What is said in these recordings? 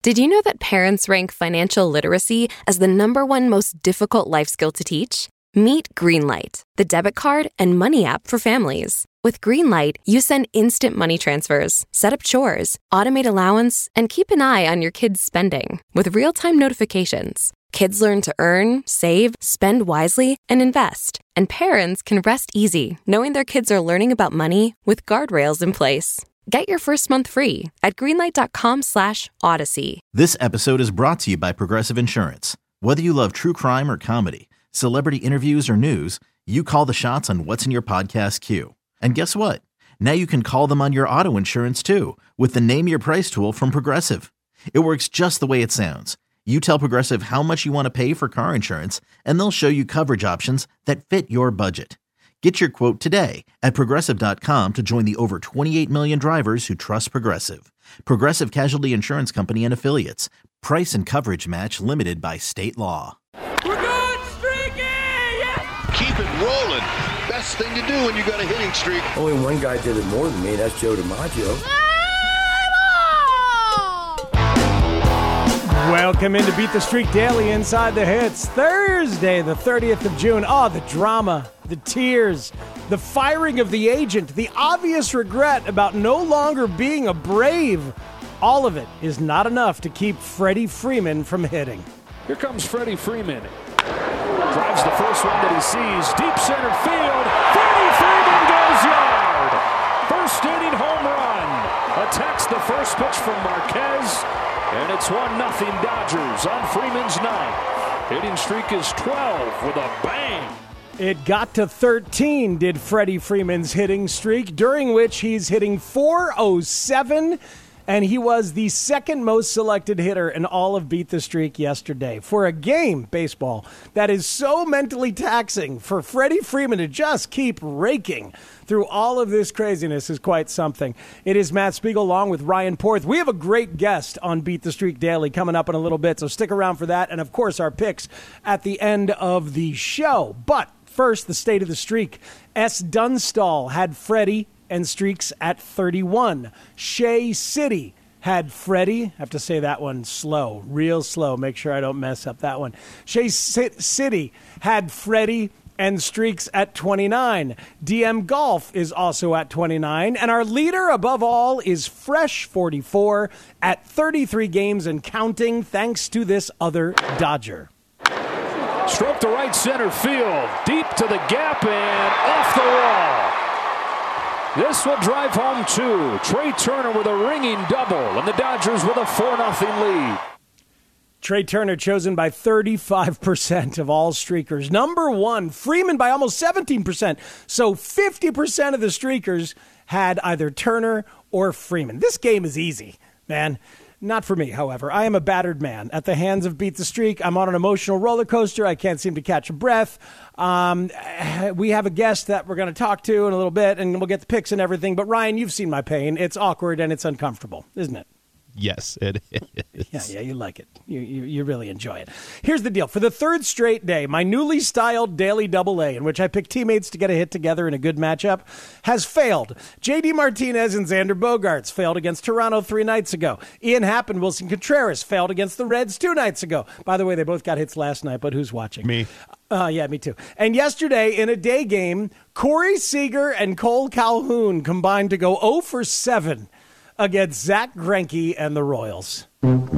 Did you know that parents rank financial literacy as the #1 most difficult life skill to teach? Meet Greenlight, the debit card and money app for families. With Greenlight, you send instant money transfers, set up chores, automate allowance, and keep an eye on your kids' spending with real-time notifications. Kids learn to earn, save, spend wisely, and invest. And parents can rest easy knowing their kids are learning about money with guardrails in place. Get your first month free at greenlight.com/Odyssey. This episode is brought to you by Progressive Insurance. Whether you love true crime or comedy, celebrity interviews or news, you call the shots on what's in your podcast queue. And guess what? Now you can call them on your auto insurance too with the Name Your Price tool from Progressive. It works just the way it sounds. You tell Progressive how much you want to pay for car insurance, and they'll show you coverage options that fit your budget. Get your quote today at Progressive.com to join the over 28 million drivers who trust Progressive. Progressive Casualty Insurance Company and Affiliates. Price and coverage match limited by state law. We're good, streaky! Yeah! Keep it rolling. Best thing to do when you got a hitting streak. Only one guy did it more than me. That's Joe DiMaggio. Welcome into Beat the Streak Daily Inside the Hits. Thursday, the 30th of June. Oh, the drama, the tears, the firing of the agent, the obvious regret about no longer being a Brave. All of it is not enough to keep Freddie Freeman from hitting. Here comes Freddie Freeman. Drives the first one that he sees. Deep center field. Freddie Freeman goes yard. First inning home run. Attacks the first pitch from Marquez. And it's 1-0 Dodgers on Freeman's ninth. Hitting streak is 12 with a bang. It got to 13, did Freddie Freeman's hitting streak, during which he's hitting .407, and he was the second most selected hitter in all of Beat the Streak yesterday. For a game, baseball, that is so mentally taxing, for Freddie Freeman to just keep raking through all of this craziness is quite something. It is Matt Spiegel along with Ryan Porth. We have a great guest on Beat the Streak Daily coming up in a little bit, so stick around for that. And, of course, our picks at the end of the show. But first, the state of the streak. S. Dunstall had Freddie and streaks at 31. Shea City had Freddie. I have to say that one slow, real slow. Make sure I don't mess up that one. Shea City had Freddie and streaks at 29. DM Golf is also at 29. And our leader above all is Fresh 44 at 33 games and counting, thanks to this other Dodger. Stroke to right center field. Deep to the gap and off the wall. This will drive home two. Trey Turner with a ringing double, and the Dodgers with a 4-0 lead. Trey Turner chosen by 35% of all streakers. Number one, Freeman by almost 17%. So 50% of the streakers had either Turner or Freeman. This game is easy, man. Not for me, however. I am a battered man. At the hands of Beat the Streak, I'm on an emotional roller coaster. I can't seem to catch a breath. We have a guest that we're going to talk to in a little bit, and we'll get the picks and everything. But, Ryan, you've seen my pain. It's awkward and it's uncomfortable, isn't it? Yes, it is. Yeah, you like it. You really enjoy it. Here's the deal. For the third straight day, my newly styled Daily Double-A, in which I pick teammates to get a hit together in a good matchup, has failed. J.D. Martinez and Xander Bogaerts failed against Toronto 3 nights ago. Ian Happ and Wilson Contreras failed against the Reds 2 nights ago. By the way, they both got hits last night, but who's watching? Me. Yeah, me too. And yesterday, in a day game, Corey Seager and Cole Calhoun combined to go 0 for 7 against Zach Greinke and the Royals. God,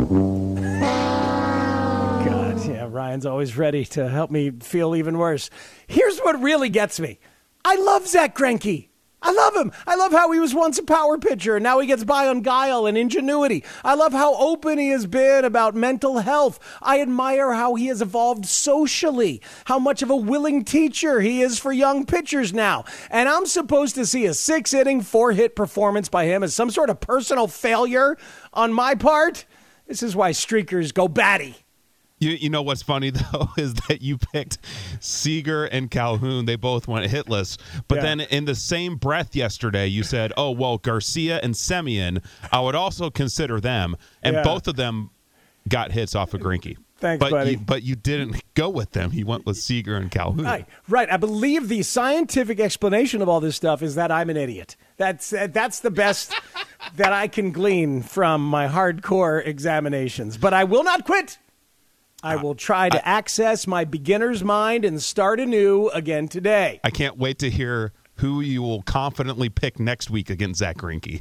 yeah, Ryan's always ready to help me feel even worse. Here's what really gets me. I love Zach Greinke. I love him. I love how he was once a power pitcher, and now he gets by on guile and ingenuity. I love how open he has been about mental health. I admire how he has evolved socially, how much of a willing teacher he is for young pitchers now. And I'm supposed to see a 6-inning, 4-hit performance by him as some sort of personal failure on my part? This is why streakers go batty. You know what's funny, though, is that you picked Seager and Calhoun. They both went hitless. But then in the same breath yesterday, you said, oh, well, Garcia and Semien, I would also consider them. And both of them got hits off of Greinke. Thanks, buddy. But you didn't go with them. You went with Seager and Calhoun. Right. I believe the scientific explanation of all this stuff is that I'm an idiot. That's the best that I can glean from my hardcore examinations. But I will not quit. I will try to access my beginner's mind and start anew again today. I can't wait to hear who you will confidently pick next week against Zach Greinke.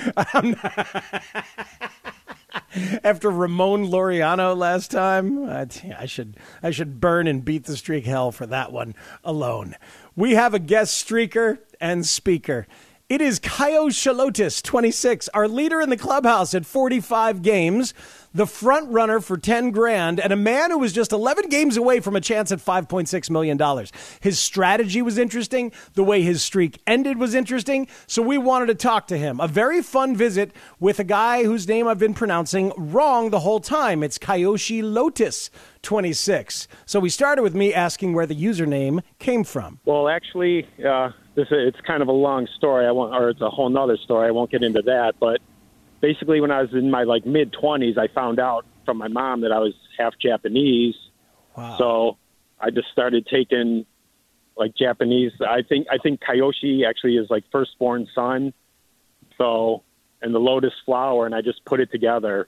After Ramon Laureano last time, I should burn and beat the streak hell for that one alone. We have a guest streaker and speaker. It is Caio Chalotis, 26, our leader in the clubhouse at 45 games, the front runner for 10 grand, and a man who was just 11 games away from a chance at $5.6 million. His strategy was interesting. The way his streak ended was interesting. So we wanted to talk to him. A very fun visit with a guy whose name I've been pronouncing wrong the whole time. It's Caio Chalotis, 26. So we started with me asking where the username came from. Well, actually, it's kind of a long story. It's a whole nother story. I won't get into that. But basically, when I was in my mid-20s, I found out from my mom that I was half Japanese. Wow. So I just started taking Japanese. I think Kyoshi actually is firstborn son. So, and the lotus flower, and I just put it together.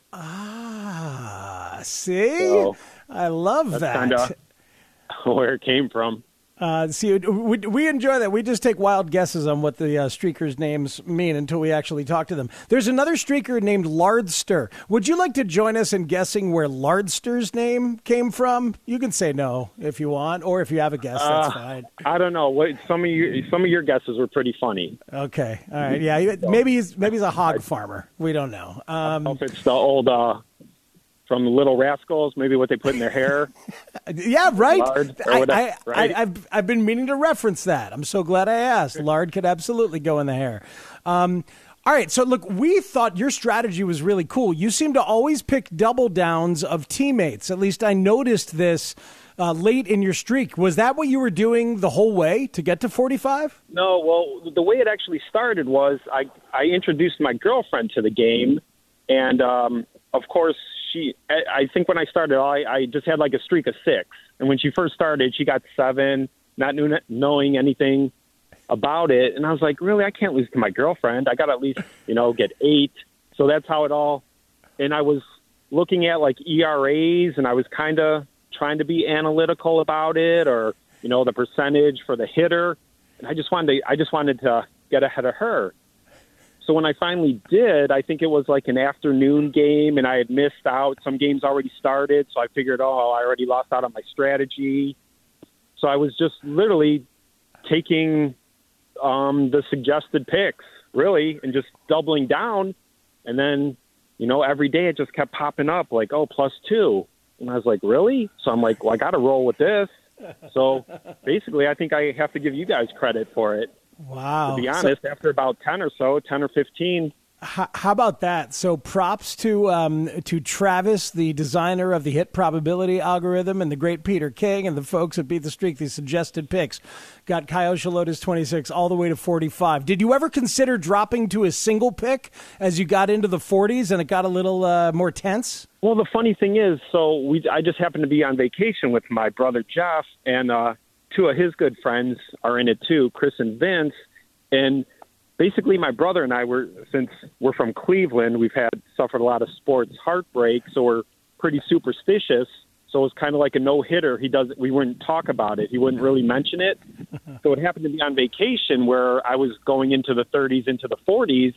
Ah, see? So I love that. That's kind of where it came from. See, we enjoy that. We just take wild guesses on what the streakers' names mean until we actually talk to them. There's another streaker named Lardster. Would you like to join us in guessing where Lardster's name came from? You can say no if you want, or if you have a guess, that's fine. I don't know. Some of your guesses were pretty funny. Okay, all right, yeah. Maybe he's a hog farmer. We don't know. I don't know if it's the old from the Little Rascals, maybe what they put in their hair. Yeah, right. Lard or whatever, right? I've been meaning to reference that. I'm so glad I asked. Lard could absolutely go in the hair. All right, so look, we thought your strategy was really cool. You seem to always pick double downs of teammates. At least I noticed this late in your streak. Was that what you were doing the whole way to get to 45? No, well, the way it actually started was I introduced my girlfriend to the game, and of course, I think when I started, I just had a streak of 6. And when she first started, she got 7, not knowing anything about it. And I was like, really, I can't lose to my girlfriend. I got to at least, get 8. So that's how it all. And I was looking at ERAs, and I was kind of trying to be analytical about it, or, the percentage for the hitter. And I just wanted to get ahead of her. So when I finally did, I think it was an afternoon game, and I had missed out. Some games already started, so I figured, I already lost out on my strategy. So I was just literally taking the suggested picks, really, and just doubling down. And then, every day it just kept popping up, +2. And I was like, really? So I'm like, well, I got to roll with this. So basically, I think I have to give you guys credit for it. Wow. To be honest, after about 10 or 15. How about that? So props to Travis, the designer of the hit probability algorithm, and the great Peter King and the folks at Beat the Streak. These suggested picks got Caio Chalotis 26 all the way to 45. Did you ever consider dropping to a single pick as you got into the 40s and it got a little more tense? Well, the funny thing is, I just happened to be on vacation with my brother Jeff, and 2 of his good friends are in it too, Chris and Vince. And basically my brother and I since we're from Cleveland, we've suffered a lot of sports heartbreak, so we're pretty superstitious. So it was kind of like a no-hitter. We wouldn't talk about it. He wouldn't really mention it. So it happened to be on vacation where I was going into the 30s, into the 40s,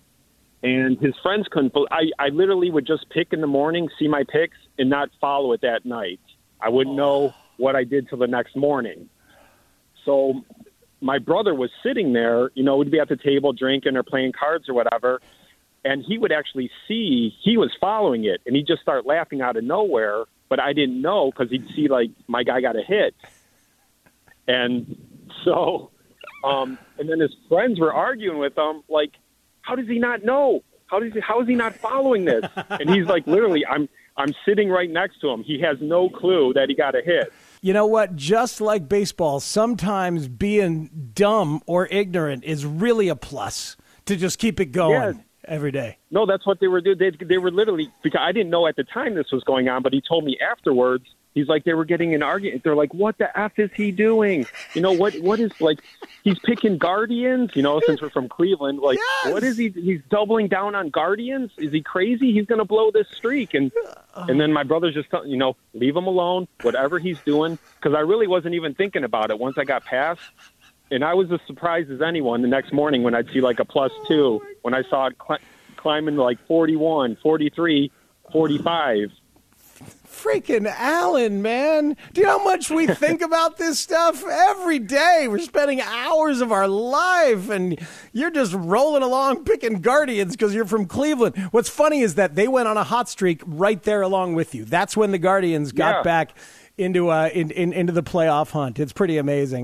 and his friends couldn't. I literally would just pick in the morning, see my picks, and not follow it that night. I wouldn't know what I did till the next morning. So my brother was sitting there, we'd be at the table drinking or playing cards or whatever, and he would actually see he was following it, and he'd just start laughing out of nowhere, but I didn't know because he'd see, my guy got a hit. And so, and then his friends were arguing with him, how does he not know? How is he not following this? And he's literally, I'm sitting right next to him. He has no clue that he got a hit. You know what? Just like baseball, sometimes being dumb or ignorant is really a plus to just keep it going every day. No, that's what they were doing. They were literally, because I didn't know at the time this was going on, but he told me afterwards He's like, they were getting an argument. They're like, what the F is he doing? You know, what is, like, he's picking Guardians, you know, since we're from Cleveland. Like, What is he? He's doubling down on Guardians? Is he crazy? He's going to blow this streak. And then my brother's just, you know, leave him alone, whatever he's doing. Because I really wasn't even thinking about it once I got past. And I was as surprised as anyone the next morning when I'd see like a +2, when I saw it climbing to like 41, 43, 45. Freaking Alan, man. Do you know how much we think about this stuff every day? We're spending hours of our life, and you're just rolling along picking Guardians because you're from Cleveland. What's funny is that they went on a hot streak right there along with you. That's when the Guardians got back into the playoff hunt. It's pretty amazing.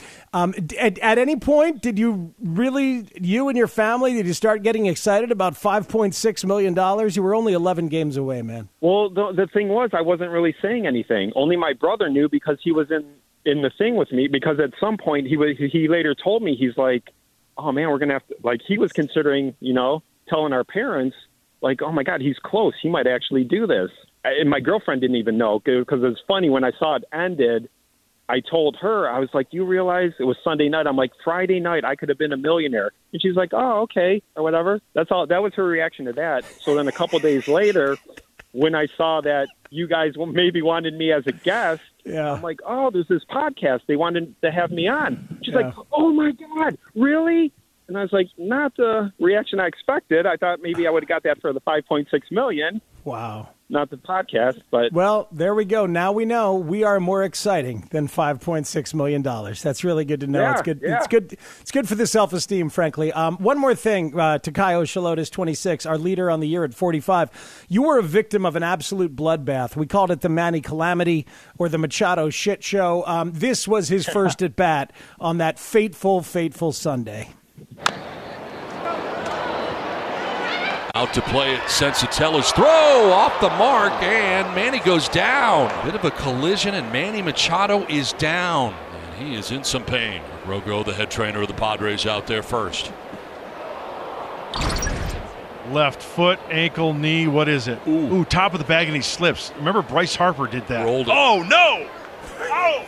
At any point, did you and your family, did you start getting excited about $5.6 million? You were only 11 games away, man. Well, the thing was, I wasn't really saying anything. Only my brother knew because he was in the thing with me, because at some point he later told me, he's like, oh man, we're going to have to, like, he was considering, you know, telling our parents, like, oh my God, he's close. He might actually do this. And my girlfriend didn't even know, because it was funny. When I saw it ended, I told her, I was like, you realize it was Sunday night? I'm like, Friday night, I could have been a millionaire. And she's like, oh, okay, or whatever. That's all. That was her reaction to that. So then a couple days later, when I saw that you guys maybe wanted me as a guest, I'm like, oh, there's this podcast. They wanted to have me on. She's like, oh, my God, really? And I was like, not the reaction I expected. I thought maybe I would have got that for the $5.6 million. Wow. Not the podcast, but... Well, there we go. Now we know we are more exciting than $5.6 million. That's really good to know. It's good. Yeah. It's good for the self-esteem, frankly. One more thing to Kaio Shalotis, 26, our leader on the year at 45. You were a victim of an absolute bloodbath. We called it the Manny Calamity or the Machado shit show. This was his first at-bat on that fateful, fateful Sunday. Out to play it, Sensatella's throw off the mark, and Manny goes down. Bit of a collision, and Manny Machado is down. And he is in some pain. Rogo, the head trainer of the Padres, out there first. Left foot, ankle, knee, what is it? Ooh, top of the bag, and he slips. Remember Bryce Harper did that. Rolled it. Oh, no! Oh!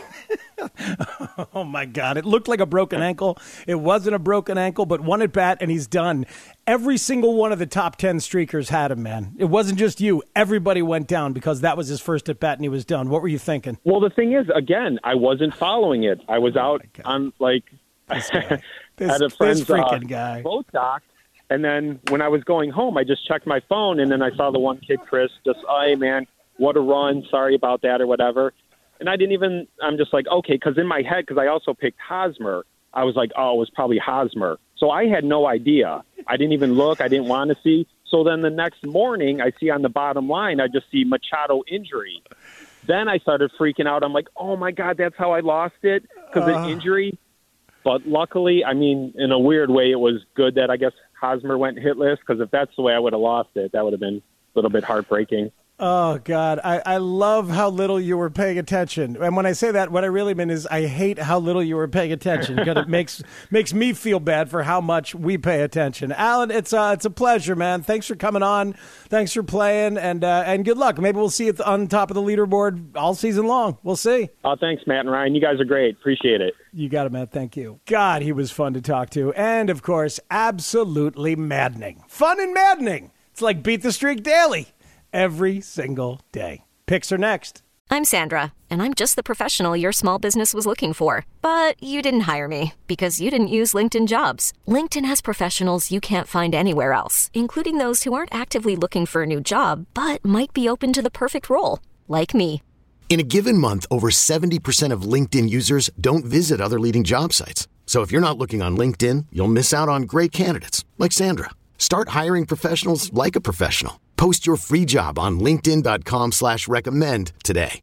Oh, my God. It looked like a broken ankle. It wasn't a broken ankle, but one at bat, and he's done. Every single one of the top 10 streakers had him, man. It wasn't just you. Everybody went down because that was his first at bat, and he was done. What were you thinking? Well, the thing is, again, I wasn't following it. I was out on, like, at a friend's freaking guy. Boat dock. And then when I was going home, I just checked my phone, and then I saw the one kid, Chris, just, hey, man, what a run. Sorry about that or whatever. And I'm just like, okay, because in my head, because I also picked Hosmer, I was like, oh, it was probably Hosmer. So I had no idea. I didn't even look. I didn't want to see. So then the next morning, I see on the bottom line, I just see Machado injury. Then I started freaking out. I'm like, oh, my God, that's how I lost it, because of injury. But luckily, I mean, in a weird way, it was good that I guess Hosmer went hitless, because if that's the way I would have lost it, that would have been a little bit heartbreaking. Oh, God. I love how little you were paying attention. And when I say that, what I really mean is I hate how little you were paying attention, because it makes me feel bad for how much we pay attention. Alan, it's a pleasure, man. Thanks for coming on. Thanks for playing, and good luck. Maybe we'll see you on top of the leaderboard all season long. We'll see. Oh, thanks, Matt and Ryan. You guys are great. Appreciate it. You got it, Matt. Thank you. God, he was fun to talk to. And, of course, absolutely maddening. Fun and maddening. It's like Beat the Streak Daily. Every single day. Picks are next. I'm Sandra, and I'm just the professional your small business was looking for. But you didn't hire me because you didn't use LinkedIn Jobs. LinkedIn has professionals you can't find anywhere else, including those who aren't actively looking for a new job, but might be open to the perfect role, like me. In a given month, over 70% of LinkedIn users don't visit other leading job sites. So if you're not looking on LinkedIn, you'll miss out on great candidates, like Sandra. Start hiring professionals like a professional. Post your free job on linkedin.com/recommend today.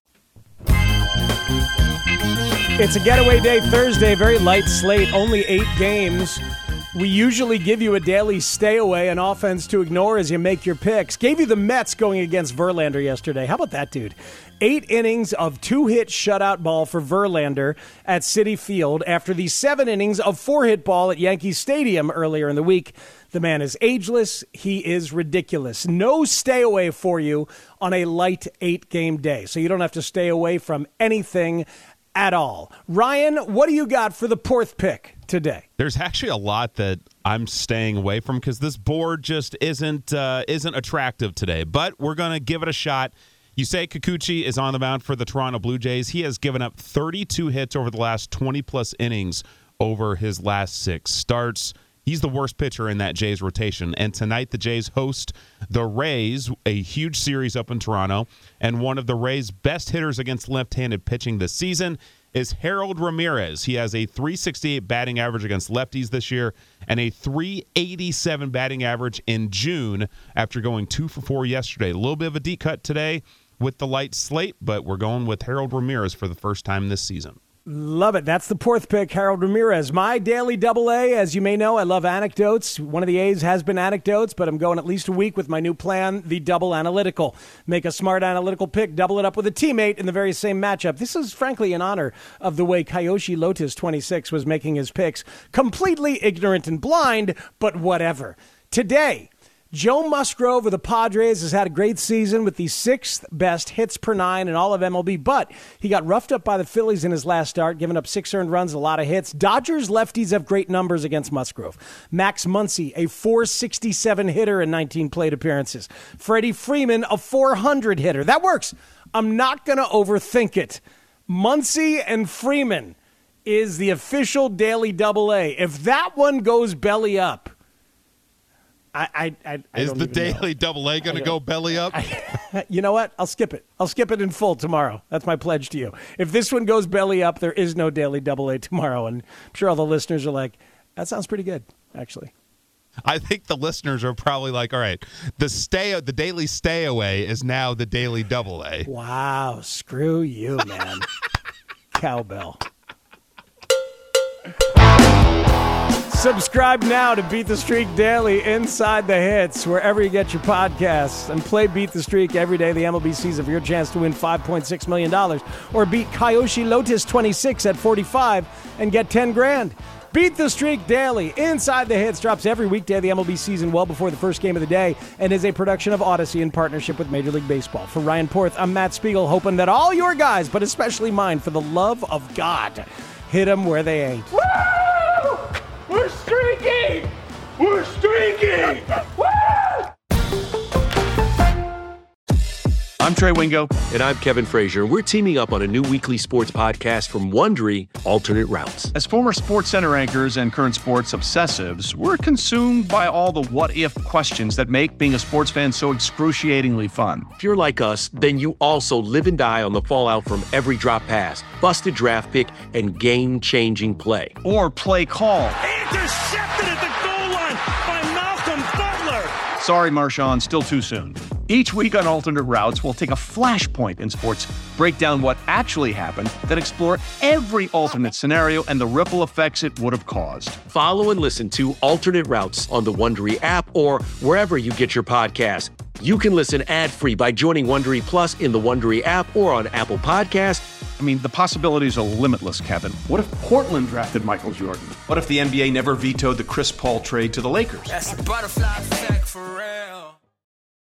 It's a getaway day Thursday, very light slate, only 8 games. We usually give you a daily stay away, an offense to ignore as you make your picks. Gave you the Mets going against Verlander yesterday. How about that, dude? 8 innings of 2-hit shutout ball for Verlander at Citi Field after the 7 innings of 4-hit ball at Yankee Stadium earlier in the week. The man is ageless. He is ridiculous. No stay away for you on a light 8-game day, so you don't have to stay away from anything at all. Ryan, what do you got for the Porth pick today? There's actually a lot that I'm staying away from because this board just isn't attractive today, but we're going to give it a shot. Yusei Kikuchi is on the mound for the Toronto Blue Jays. He has given up 32 hits over the last 20-plus innings over his last 6 starts. He's the worst pitcher in that Jays rotation. And tonight the Jays host the Rays, a huge series up in Toronto. And one of the Rays' best hitters against left-handed pitching this season is Harold Ramirez. He has a .368 batting average against lefties this year and a .387 batting average in June after going 2 for 4 yesterday. A little bit of a deep cut today with the light slate, but we're going with Harold Ramirez for the first time this season. Love it. That's the Porth pick, Harold Ramirez. My daily AA, as you may know, I love anecdotes. One of the A's has been anecdotes, but I'm going at least a week with my new plan, the double analytical. Make a smart analytical pick, double it up with a teammate in the very same matchup. This is frankly in honor of the way Kyoshi Lotus 26 was making his picks. Completely ignorant and blind, but whatever. Today, Joe Musgrove of the Padres has had a great season with the 6th best hits per 9 in all of MLB, but he got roughed up by the Phillies in his last start, giving up 6 earned runs, a lot of hits. Dodgers lefties have great numbers against Musgrove. Max Muncy, a .467 hitter in 19 plate appearances. Freddie Freeman, a .400 hitter. That works. I'm not going to overthink it. Muncy and Freeman is the official daily AA. If that one goes belly up, I is the daily AA going to go belly up? You know what? I'll skip it. I'll skip it in full tomorrow. That's my pledge to you. If this one goes belly up, there is no daily AA tomorrow. And I'm sure all the listeners are like, that sounds pretty good, actually. I think the listeners are probably like, all right, the daily stay away is now the daily AA. Wow. Screw you, man. Cowbell. Subscribe now to Beat the Streak Daily inside the hits, wherever you get your podcasts, and play Beat the Streak every day the MLB season for your chance to win $5.6 million, or beat Kyoshi Lotus 26 at 45 and get 10 grand. Beat the Streak Daily inside the hits drops every weekday of the MLB season well before the first game of the day and is a production of Odyssey in partnership with Major League Baseball. For Ryan Porth, I'm Matt Spiegel, hoping that all your guys, but especially mine, for the love of God, hit them where they ain't. Woo! We're streaking! We're streaking! Woo! I'm Trey Wingo. And I'm Kevin Frazier. We're teaming up on a new weekly sports podcast from Wondery, Alternate Routes. As former SportsCenter anchors and current sports obsessives, we're consumed by all the what-if questions that make being a sports fan so excruciatingly fun. If you're like us, then you also live and die on the fallout from every drop pass, busted draft pick, and game-changing play. Or play call. Intercepted at the goal line by Malcolm Butler. Sorry, Marshawn, still too soon. Each week on Alternate Routes, we'll take a flashpoint in sports, break down what actually happened, then explore every alternate scenario and the ripple effects it would have caused. Follow and listen to Alternate Routes on the Wondery app or wherever you get your podcasts. You can listen ad-free by joining Wondery Plus in the Wondery app or on Apple Podcasts. I mean, the possibilities are limitless, Kevin. What if Portland drafted Michael Jordan? What if the NBA never vetoed the Chris Paul trade to the Lakers? That's a butterfly effect for real.